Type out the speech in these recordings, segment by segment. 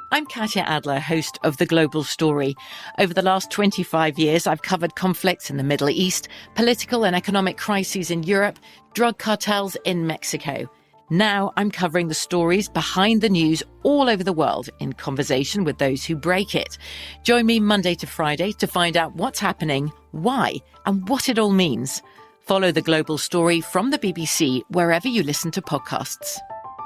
I'm Katya Adler, host of The Global Story. Over the last 25 years, I've covered conflicts in the Middle East, political and economic crises in Europe, drug cartels in Mexico. Now I'm covering the stories behind the news all over the world in conversation with those who break it. Join me Monday to Friday to find out what's happening, why, and what it all means. Follow The Global Story from the BBC wherever you listen to podcasts.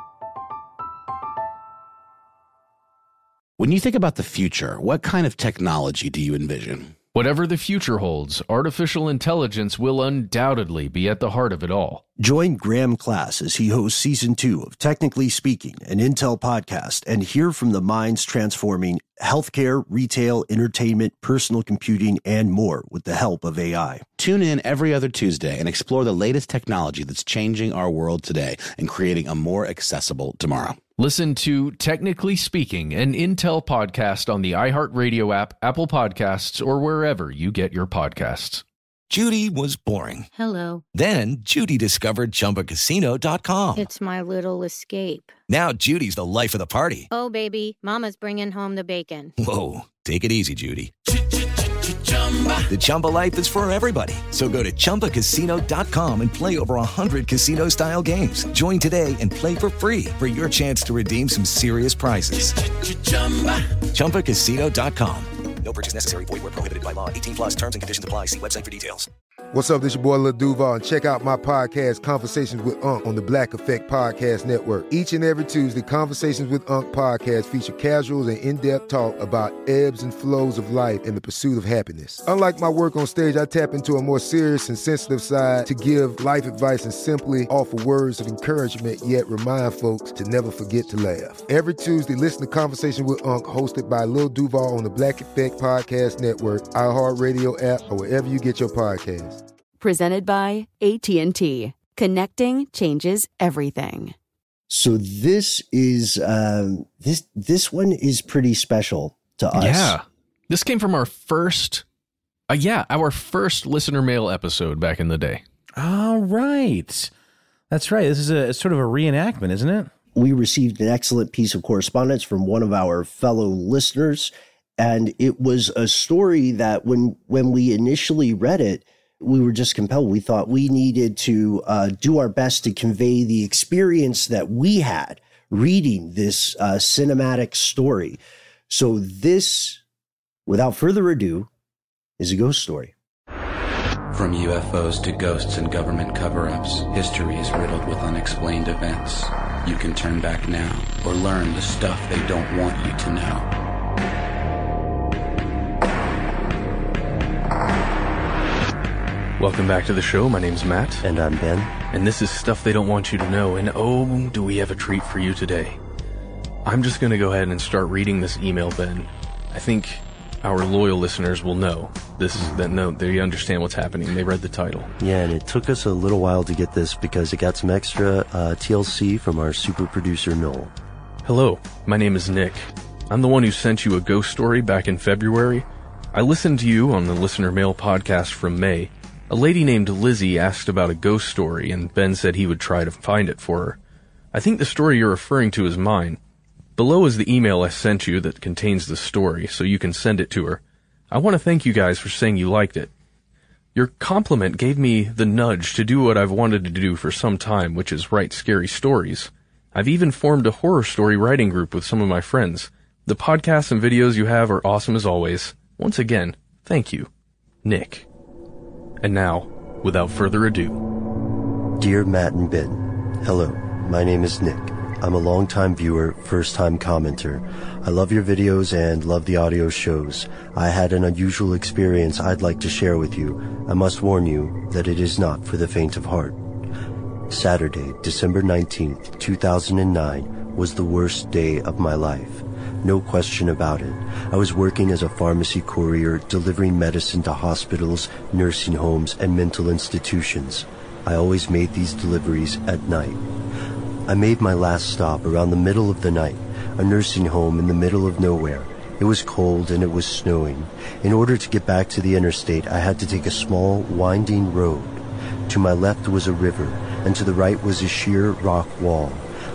When you think about the future, what kind of technology do you envision? Whatever the future holds, artificial intelligence will undoubtedly be at the heart of it all. Join Graham Class as he hosts Season 2 of Technically Speaking, an Intel podcast, and hear from the minds transforming healthcare, retail, entertainment, personal computing, and more with the help of AI. Tune in every other Tuesday and explore the latest technology that's changing our world today and creating a more accessible tomorrow. Listen to Technically Speaking, an Intel podcast on the iHeartRadio app, Apple Podcasts, or wherever you get your podcasts. Judy was boring. Hello. Then Judy discovered ChumbaCasino.com. It's my little escape. Now Judy's the life of the party. Oh, baby, mama's bringing home the bacon. Whoa, take it easy, Judy. The Chumba life is for everybody. So go to ChumbaCasino.com and play over 100 casino-style games. Join today and play for free for your chance to redeem some serious prizes. ChumbaCasino.com. No purchase necessary. Void where prohibited by law. 18 plus terms and conditions apply. See website for details. What's up? This your boy Lil Duval, and check out my podcast, Conversations with Unc, on the Black Effect Podcast Network. Each and every Tuesday, Conversations with Unc podcast feature casuals and in-depth talk about ebbs and flows of life and the pursuit of happiness. Unlike my work on stage, I tap into a more serious and sensitive side to give life advice and simply offer words of encouragement, yet remind folks to never forget to laugh. Every Tuesday, listen to Conversations with Unc, hosted by Lil Duval on the Black Effect Podcast Network, iHeartRadio app, or wherever you get your podcasts. Presented by AT&T. Connecting changes everything. So this is this one is pretty special to us. Yeah. This came from our first listener mail episode back in the day. All right. That's right. This is it's sort of a reenactment, isn't it? We received an excellent piece of correspondence from one of our fellow listeners, and it was a story that when we initially read it, we were just compelled. We thought we needed to do our best to convey the experience that we had reading this cinematic story. So this, without further ado, is a ghost story. From UFOs to ghosts and government cover-ups, history is riddled with unexplained events. You can turn back now or learn the stuff they don't want you to know. Welcome back to the show. My name's Matt. And I'm Ben. And this is Stuff They Don't Want You to Know. And oh, do we have a treat for you today. I'm just going to go ahead and start reading this email, Ben. I think our loyal listeners will know. They understand what's happening. They read the title. Yeah, and it took us a little while to get this because it got some extra TLC from our super producer, Noel. Hello, my name is Nick. I'm the one who sent you a ghost story back in February. I listened to you on the Listener Mail podcast from May. A lady named Lizzie asked about a ghost story, and Ben said he would try to find it for her. I think the story you're referring to is mine. Below is the email I sent you that contains the story, so you can send it to her. I want to thank you guys for saying you liked it. Your compliment gave me the nudge to do what I've wanted to do for some time, which is write scary stories. I've even formed a horror story writing group with some of my friends. The podcasts and videos you have are awesome as always. Once again, thank you. Nick. And now, without further ado. Dear Matt and Ben, hello, my name is Nick. I'm a longtime viewer, first-time commenter. I love your videos and love the audio shows. I had an unusual experience I'd like to share with you. I must warn you that it is not for the faint of heart. Saturday, December 19th, 2009 was the worst day of my life. No question about it. I was working as a pharmacy courier, delivering medicine to hospitals, nursing homes, and mental institutions. I always made these deliveries at night. I made my last stop around the middle of the night, a nursing home in the middle of nowhere. It was cold and it was snowing. In order to get back to the interstate, I had to take a small, winding road. To my left was a river, and to the right was a sheer rock wall.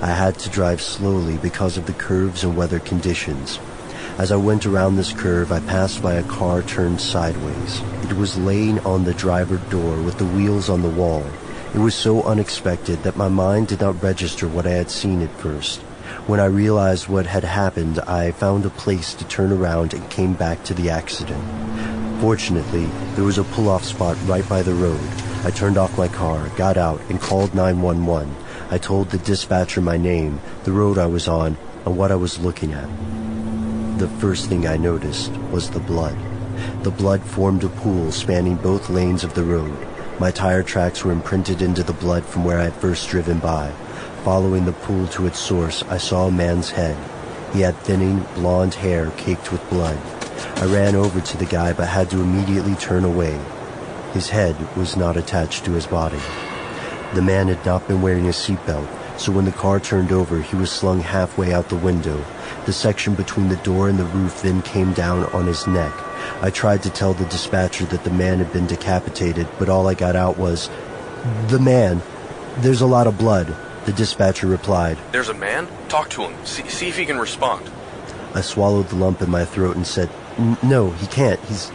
I had to drive slowly because of the curves and weather conditions. As I went around this curve, I passed by a car turned sideways. It was laying on the driver's door with the wheels on the wall. It was so unexpected that my mind did not register what I had seen at first. When I realized what had happened, I found a place to turn around and came back to the accident. Fortunately, there was a pull-off spot right by the road. I turned off my car, got out, and called 911. I told the dispatcher my name, the road I was on, and what I was looking at. The first thing I noticed was the blood. The blood formed a pool spanning both lanes of the road. My tire tracks were imprinted into the blood from where I had first driven by. Following the pool to its source, I saw a man's head. He had thinning, blonde hair caked with blood. I ran over to the guy but had to immediately turn away. His head was not attached to his body. The man had not been wearing a seatbelt, so when the car turned over, he was slung halfway out the window. The section between the door and the roof then came down on his neck. I tried to tell the dispatcher that the man had been decapitated, but all I got out was, "The man. There's a lot of blood." The dispatcher replied, "There's a man? Talk to him. See if he can respond." I swallowed the lump in my throat and said, "No, he can't. He's...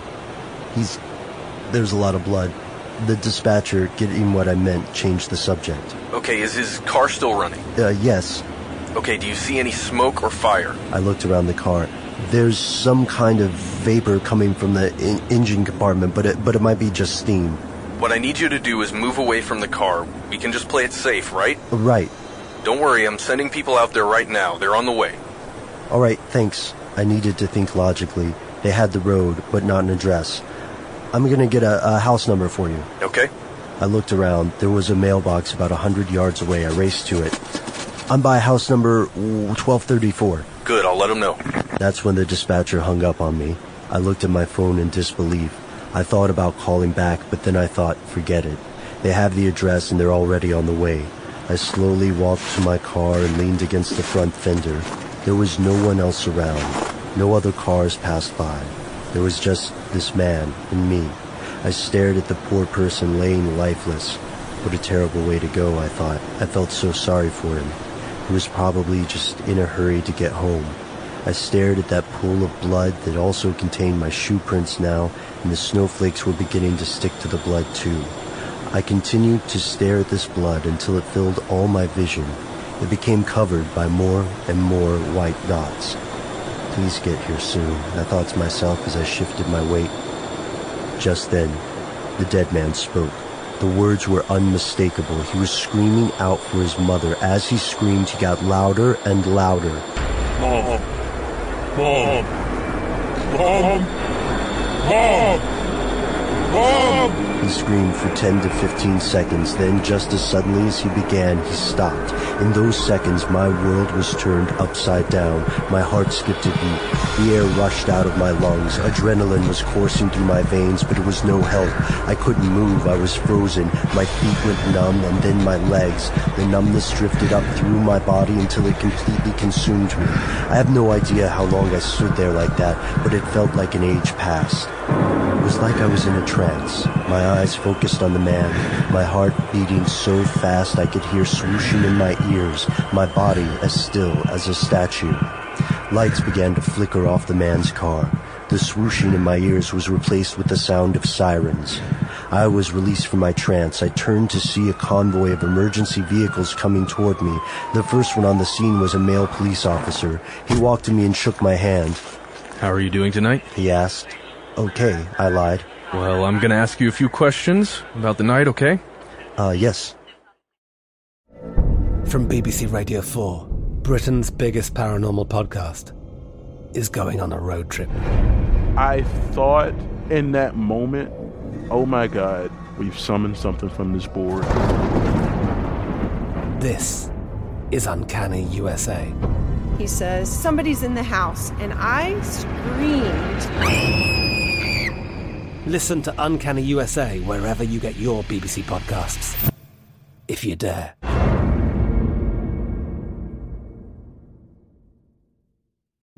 There's a lot of blood." The dispatcher, getting what I meant, changed the subject. Okay, is his car still running? Yes. Okay, do you see any smoke or fire? I looked around the car. There's some kind of vapor coming from the engine compartment, but it might be just steam. What I need you to do is move away from the car. We can just play it safe, right? Right. Don't worry, I'm sending people out there right now. They're on the way. All right, thanks. I needed to think logically. They had the road, but not an address. I'm gonna get a house number for you. Okay. I looked around. There was a mailbox about 100 yards away. I raced to it. I'm by house number 1234. Good, I'll let them know. That's when the dispatcher hung up on me. I looked at my phone in disbelief. I thought about calling back, but then I thought, forget it. They have the address and they're already on the way. I slowly walked to my car and leaned against the front fender. There was no one else around. No other cars passed by. There was just this man and me. I stared at the poor person laying lifeless. What a terrible way to go, I thought. I felt so sorry for him. He was probably just in a hurry to get home. I stared at that pool of blood that also contained my shoe prints now, and the snowflakes were beginning to stick to the blood too. I continued to stare at this blood until it filled all my vision. It became covered by more and more white dots. Please get here soon, I thought to myself as I shifted my weight. Just then, the dead man spoke. The words were unmistakable. He was screaming out for his mother. As he screamed, he got louder and louder. Mom! Mom! Mom! Mom! Mom! He screamed for 10 to 15 seconds. Then, just as suddenly as he began, he stopped. In those seconds, my world was turned upside down. My heart skipped a beat. The air rushed out of my lungs. Adrenaline was coursing through my veins, but it was no help. I couldn't move. I was frozen. My feet went numb, and then my legs. The numbness drifted up through my body until it completely consumed me. I have no idea how long I stood there like that, but it felt like an age passed. It was like I was in a trance. My eyes focused on the man, my heart beating so fast I could hear swooshing in my ears, my body as still as a statue. Lights began to flicker off the man's car. The swooshing in my ears was replaced with the sound of sirens. I was released from my trance. I turned to see a convoy of emergency vehicles coming toward me. The first one on the scene was a male police officer. He walked to me and shook my hand. How are you doing tonight? He asked. Okay, I lied. Well, I'm gonna ask you a few questions about the night, okay? Yes. From BBC Radio 4, Britain's biggest paranormal podcast is going on a road trip. I thought in that moment, oh my God, we've summoned something from this board. This is Uncanny USA. He says, somebody's in the house, and I screamed. Listen to Uncanny USA wherever you get your BBC podcasts, if you dare.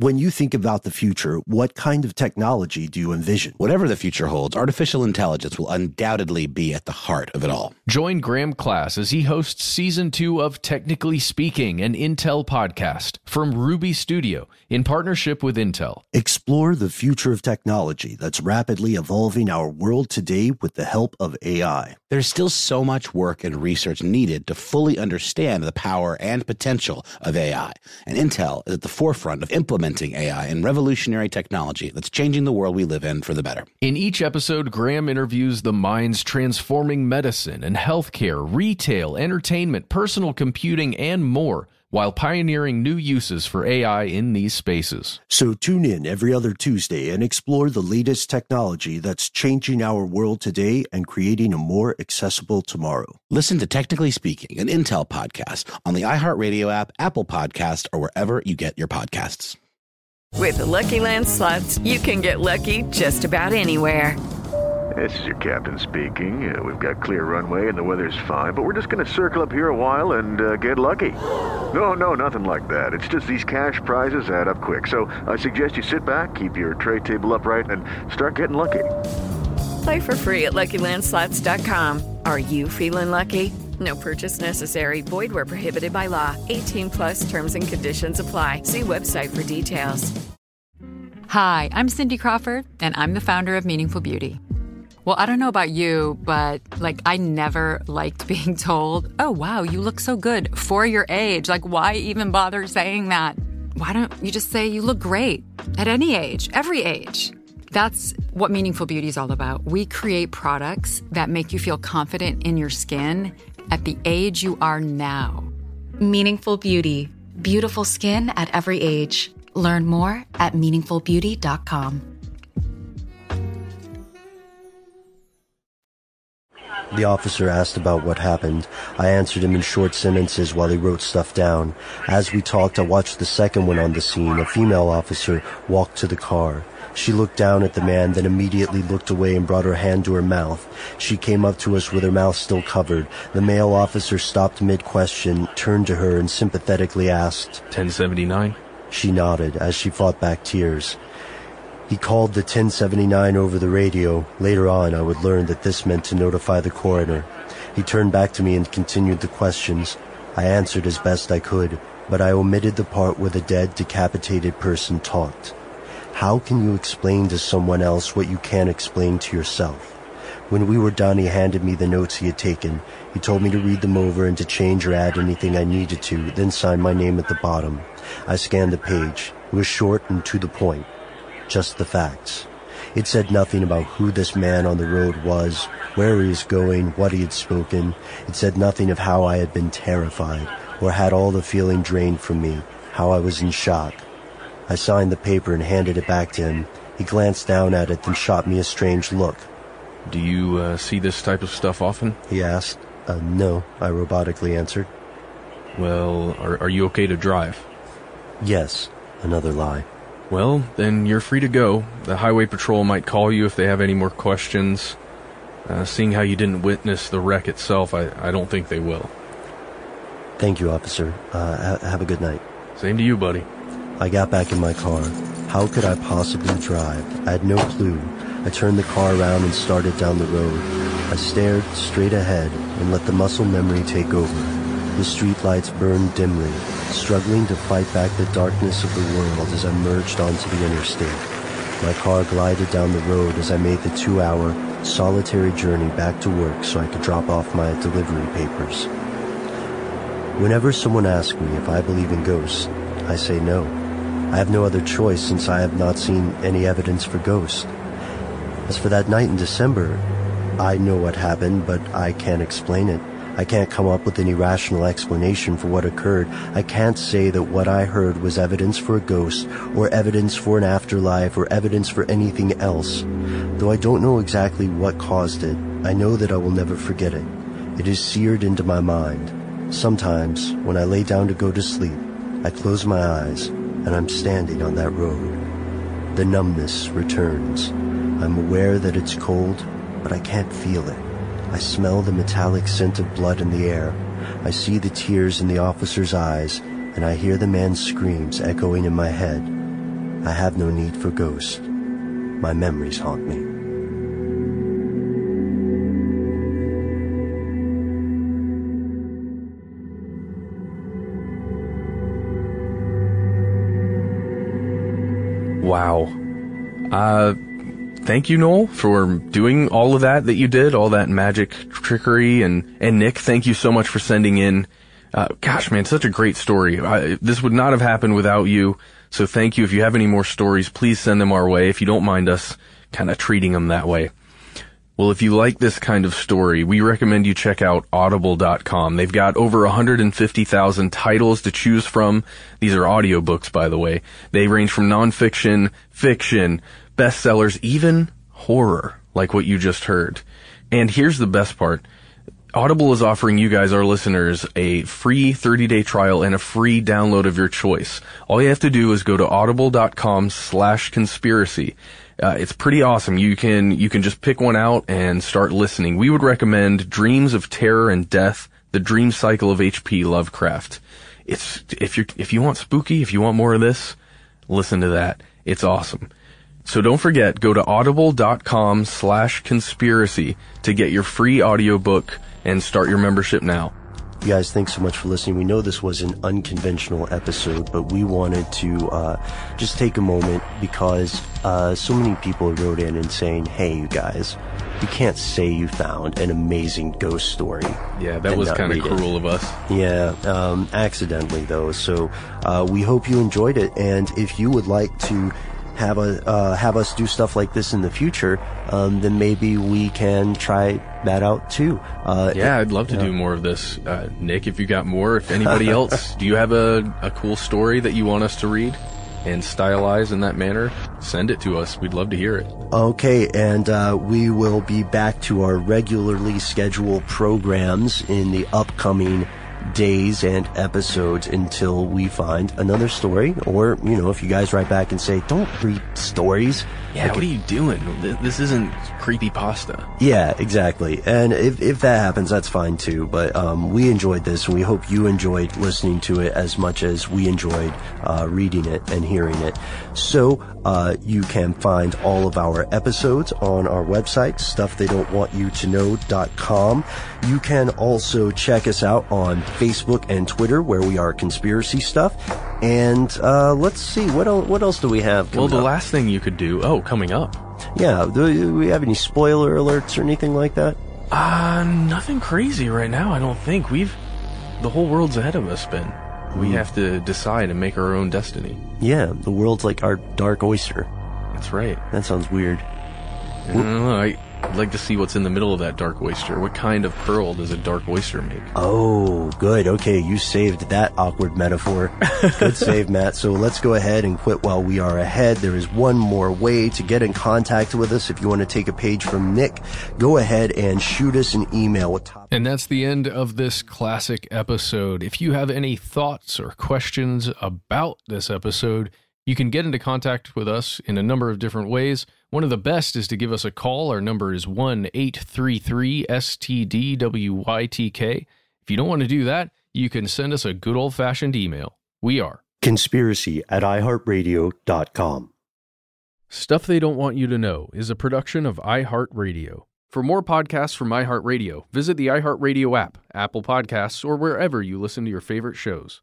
When you think about the future, what kind of technology do you envision? Whatever the future holds, artificial intelligence will undoubtedly be at the heart of it all. Join Graham Class as he hosts Season 2 of Technically Speaking, an Intel podcast from Ruby Studio in partnership with Intel. Explore the future of technology that's rapidly evolving our world today with the help of AI. There's still so much work and research needed to fully understand the power and potential of AI, and Intel is at the forefront of implementing AI and revolutionary technology that's changing the world we live in for the better. In each episode, Graham interviews the minds transforming medicine and healthcare, retail, entertainment, personal computing, and more, while pioneering new uses for AI in these spaces. So tune in every other Tuesday and explore the latest technology that's changing our world today and creating a more accessible tomorrow. Listen to Technically Speaking, an Intel podcast on the iHeartRadio app, Apple Podcast, or wherever you get your podcasts. With the Lucky Land Slots, you can get lucky just about anywhere. This is your captain speaking. We've got clear runway and the weather's fine, but we're just going to circle up here a while and get lucky. No, nothing like that. It's just these cash prizes add up quick. So I suggest you sit back, keep your tray table upright, and start getting lucky. Play for free at LuckyLandSlots.com. Are you feeling lucky? No purchase necessary. Void where prohibited by law. 18+ terms and conditions apply. See website for details. Hi, I'm Cindy Crawford, and I'm the founder of Meaningful Beauty. Well, I don't know about you, but I never liked being told, oh, wow, you look so good for your age. Why even bother saying that? Why don't you just say you look great at any age, every age? That's what Meaningful Beauty is all about. We create products that make you feel confident in your skin at the age you are now. Meaningful Beauty. Beautiful skin at every age. Learn more at meaningfulbeauty.com. The officer asked about what happened. I answered him in short sentences while he wrote stuff down. As we talked, I watched the second one on the scene. A female officer walked to the car. She looked down at the man, then immediately looked away and brought her hand to her mouth. She came up to us with her mouth still covered. The male officer stopped mid-question, turned to her, and sympathetically asked, 1079? She nodded as she fought back tears. He called the 1079 over the radio. Later on, I would learn that this meant to notify the coroner. He turned back to me and continued the questions. I answered as best I could, but I omitted the part where the dead, decapitated person talked. How can you explain to someone else what you can't explain to yourself? When we were done, he handed me the notes he had taken. He told me to read them over and to change or add anything I needed to, then sign my name at the bottom. I scanned the page. It was short and to the point. Just the facts. It said nothing about who this man on the road was, where he was going, what he had spoken. It said nothing of how I had been terrified, or had all the feeling drained from me, how I was in shock. I signed the paper and handed it back to him. He glanced down at it, then shot me a strange look. Do you see this type of stuff often? He asked. No, I robotically answered. Well, are you okay to drive? Yes. Another lie. Well, then you're free to go. The highway patrol might call you if they have any more questions. Seeing how you didn't witness the wreck itself, I don't think they will. Thank you, officer. Have a good night. Same to you, buddy. I got back in my car. How could I possibly drive? I had no clue. I turned the car around and started down the road. I stared straight ahead and let the muscle memory take over. The streetlights burned dimly, struggling to fight back the darkness of the world as I merged onto the interstate. My car glided down the road as I made the 2-hour, solitary journey back to work so I could drop off my delivery papers. Whenever someone asks me if I believe in ghosts, I say no. I have no other choice since I have not seen any evidence for ghosts. As for that night in December, I know what happened, but I can't explain it. I can't come up with any rational explanation for what occurred. I can't say that what I heard was evidence for a ghost, or evidence for an afterlife, or evidence for anything else. Though I don't know exactly what caused it, I know that I will never forget it. It is seared into my mind. Sometimes, when I lay down to go to sleep, I close my eyes, and I'm standing on that road. The numbness returns. I'm aware that it's cold, but I can't feel it. I smell the metallic scent of blood in the air. I see the tears in the officer's eyes, and I hear the man's screams echoing in my head. I have no need for ghosts. My memories haunt me. Wow. Thank you, Noel, for doing all of that you did, all that magic trickery. And Nick, thank you so much for sending in. Gosh, man, such a great story. This would not have happened without you. So thank you. If you have any more stories, please send them our way if you don't mind us kind of treating them that way. Well, if you like this kind of story, we recommend you check out audible.com. They've got over 150,000 titles to choose from. These are audiobooks, by the way. They range from nonfiction, fiction, bestsellers, even horror, like what you just heard. And here's the best part. Audible is offering you guys, our listeners, a free 30-day trial and a free download of your choice. All you have to do is go to audible.com/conspiracy. It's pretty awesome. You can just pick one out and start listening. We would recommend Dreams of Terror and Death, The Dream Cycle of H.P. Lovecraft. If you want spooky, if you want more of this, listen to that. It's awesome. So don't forget, go to audible.com/conspiracy to get your free audiobook and start your membership now. You guys, thanks so much for listening. We know this was an unconventional episode, but we wanted to just take a moment because so many people wrote in and saying, hey, you guys, you can't say you found an amazing ghost story. Yeah, that was kind of cruel of us. Yeah, accidentally, though. So we hope you enjoyed it. And if you would like to have us do stuff like this in the future, then maybe we can try that out too. Yeah, I'd love to do more of this. Nick, if you got more, if anybody else, do you have a cool story that you want us to read and stylize in that manner? Send it to us. We'd love to hear it. Okay, and we will be back to our regularly scheduled programs in the upcoming days and episodes until we find another story. Or, if you guys write back and say, don't read stories. Yeah, what are you doing? This isn't creepypasta. Yeah, exactly. And if that happens, that's fine too. But we enjoyed this, and we hope you enjoyed listening to it as much as we enjoyed reading it and hearing it. So you can find all of our episodes on our website, stufftheydon'twantyoutoKnow.com. You can also check us out on Facebook and Twitter, where we are Conspiracy Stuff. And let's see, what else do we have? Well, the last thing you could do, coming up. Yeah, do we have any spoiler alerts or anything like that? Nothing crazy right now, I don't think. The whole world's ahead of us, Ben. We have to decide and make our own destiny. Yeah, the world's like our dark oyster. That's right. That sounds weird. I don't know, I'd like to see what's in the middle of that dark oyster. What kind of pearl does a dark oyster make? Oh, good. Okay, you saved that awkward metaphor. Good save, Matt. So let's go ahead and quit while we are ahead. There is one more way to get in contact with us. If you want to take a page from Nick, go ahead and shoot us an email with And that's the end of this classic episode. If you have any thoughts or questions about this episode, you can get into contact with us in a number of different ways. One of the best is to give us a call. Our number is 1-833-STDWYTK. If you don't want to do that, you can send us a good old-fashioned email. We are conspiracy@iheartradio.com. Stuff They Don't Want You to Know is a production of iHeartRadio. For more podcasts from iHeartRadio, visit the iHeartRadio app, Apple Podcasts, or wherever you listen to your favorite shows.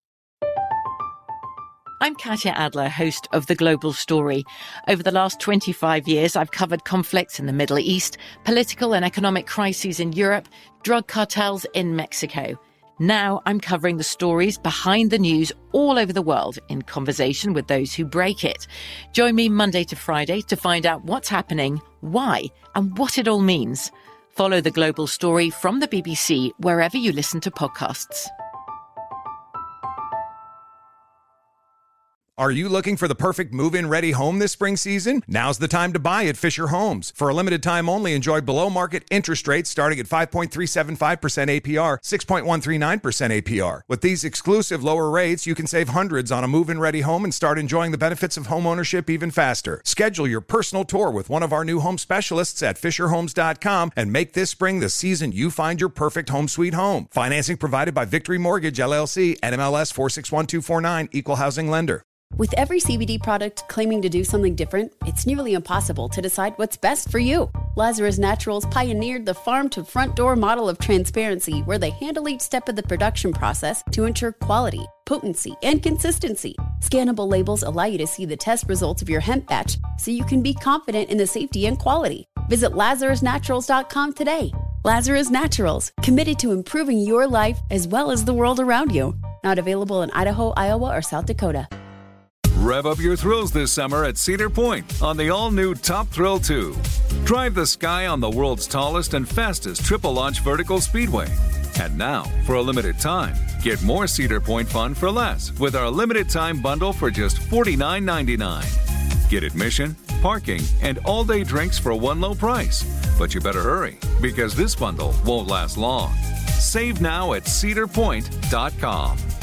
I'm Katya Adler, host of The Global Story. Over the last 25 years, I've covered conflicts in the Middle East, political and economic crises in Europe, drug cartels in Mexico. Now I'm covering the stories behind the news all over the world in conversation with those who break it. Join me Monday to Friday to find out what's happening, why, and what it all means. Follow The Global Story from the BBC wherever you listen to podcasts. Are you looking for the perfect move-in ready home this spring season? Now's the time to buy at Fisher Homes. For a limited time only, enjoy below-market interest rates starting at 5.375% APR, 6.139% APR. With these exclusive lower rates, you can save hundreds on a move-in ready home and start enjoying the benefits of home ownership even faster. Schedule your personal tour with one of our new home specialists at FisherHomes.com and make this spring the season you find your perfect home sweet home. Financing provided by Victory Mortgage, LLC, NMLS 461249, Equal Housing Lender. With every CBD product claiming to do something different, it's nearly impossible to decide what's best for you. Lazarus Naturals pioneered the farm-to-front-door model of transparency, where they handle each step of the production process to ensure quality, potency, and consistency. Scannable labels allow you to see the test results of your hemp batch, so you can be confident in the safety and quality. Visit LazarusNaturals.com today. Lazarus Naturals, committed to improving your life as well as the world around you. Not available in Idaho, Iowa, or South Dakota. Rev up your thrills this summer at Cedar Point on the all-new Top Thrill 2. Drive the sky on the world's tallest and fastest triple-launch vertical speedway. And now, for a limited time, get more Cedar Point fun for less with our limited-time bundle for just $49.99. Get admission, parking, and all-day drinks for one low price. But you better hurry, because this bundle won't last long. Save now at cedarpoint.com.